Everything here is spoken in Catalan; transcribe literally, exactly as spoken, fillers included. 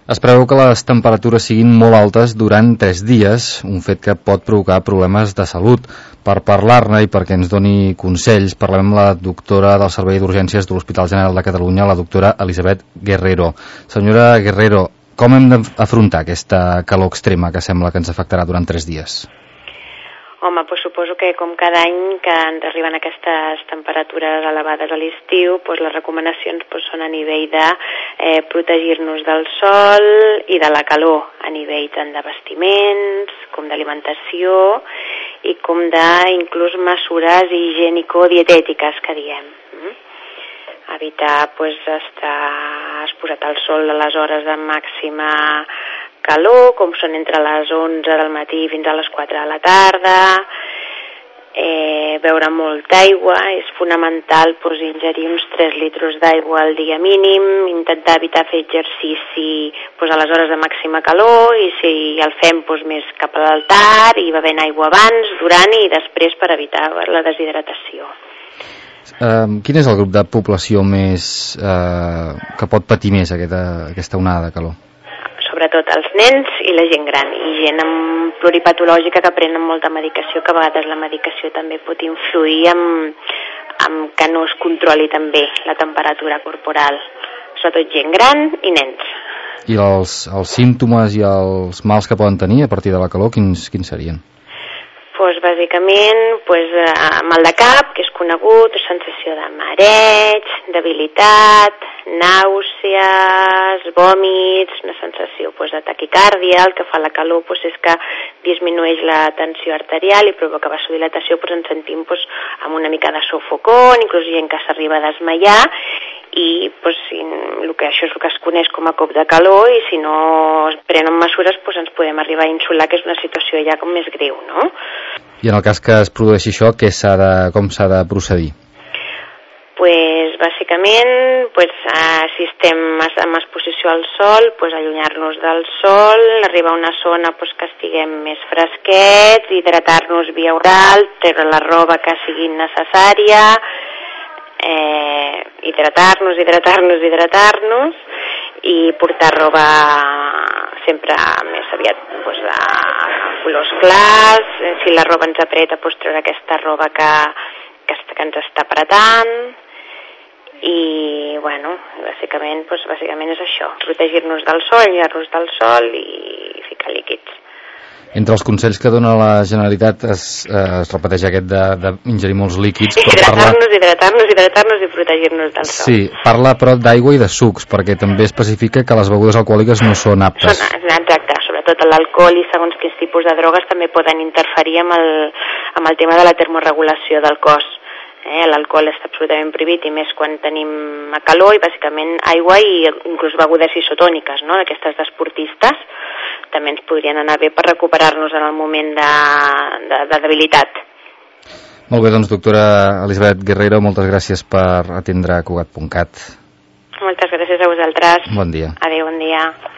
Es preveu que les temperatures siguin molt altes durant tres dies, un fet que pot provocar problemes de salut. Per parlar-ne i perquè ens doni consells, parlem amb la doctora del Servei d'Urgències de l'Hospital General de Catalunya, la doctora Elisabet Guerrero. Senyora Guerrero, com hem d'afrontar aquesta calor extrema que sembla que ens afectarà durant tres dies? Home, doncs suposo que com cada any que ens arriben aquestes temperatures elevades a l'estiu, doncs les recomanacions doncs, són a nivell de eh, protegir-nos del sol i de la calor, a nivell tant de vestiments com d'alimentació i com d'inclús mesures higiènico-dietètiques que diem. Mm? Evitar doncs, estar exposat al sol a les hores de màxima calor, com són entre les onze del matí fins a les quatre de la tarda, eh, beure molta aigua, és fonamental doncs, ingerir uns tres litres d'aigua al dia mínim, intentar evitar fer exercici doncs, a les hores de màxima calor i si el fem doncs, més cap a l'altar i bevent aigua abans, durant i després per evitar la deshidratació. Uh, quin és el grup de població més uh, que pot patir més aquesta, aquesta onada de calor? Sobretot els nens i la gent gran, i gent amb pluripatològica que prenen molta medicació, que a vegades la medicació també pot influir en, en que no es controli també la temperatura corporal, sobretot gent gran i nens. I els, els símptomes i els mals que poden tenir a partir de la calor, quins, quins serien? Pues, bàsicament, pues, mal de cap, que és conegut, sensació de mareig, debilitat, nàusees, vòmits, una sensació pues, de taquicàrdia. El que fa la calor pues, és que disminueix la tensió arterial i provoca vasodilatació, pues, ens sentim pues, amb una mica de sofocón, inclús gent que s'arriba a desmaiar, i pues, si, el que, això és el que es coneix com a cop de calor, i si no es prenen mesures pues, ens podem arribar a insolar, que és una situació ja com més greu, no? I en el cas que es produeixi això, què s'ha de, com s'ha de procedir? Pues, bàsicament, pues, eh, si estem amb exposició al sol, pues, allunyar-nos del sol, arribar a una zona pues, que estiguem més fresquets, hidratar-nos via oral, treure la roba que sigui necessària, eh, hidratar-nos, hidratar-nos, hidratar-nos, i portar roba sempre més aviat pues, de colors clars. Si la roba ens apreta, pues, treure aquesta roba que, que, que ens està apretant. I, bueno, bàsicament, pues, bàsicament és això, protegir-nos del sol, allunyar-nos del sol i ficar líquids. Entre els consells que dona la Generalitat es, eh, es repeteix aquest d'ingerir molts líquids. Hidratar-nos, parla... hidratar-nos, hidratar-nos i protegir-nos del sol. Sí, parla però d'aigua i de sucs, perquè també especifica que les begudes alcohòliques no són aptes. Són, exacte, sobretot l'alcohol i segons quins tipus de drogues també poden interferir amb el, amb el tema de la termorregulació del cos. Eh, l'alcohol està absolutament prohibit i més quan tenim calor, i bàsicament aigua i inclús begudes isotòniques, no? Aquestes d'esportistes també ens podrien anar bé per recuperar-nos en el moment de, de, de debilitat. Molt bé, doncs doctora Elisabet Guerrero, moltes gràcies per atendre Cugat punt cat. Moltes gràcies a vosaltres. Bon dia. Adéu, bon dia.